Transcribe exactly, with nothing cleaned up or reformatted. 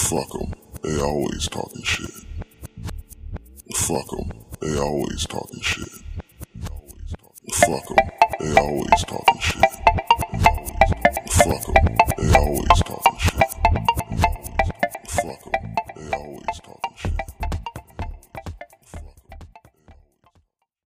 Fuck them, they always talking shit. Fuck them, they always talking shit. Fuck them, they always talking shit. Fuck them, they always talking shit.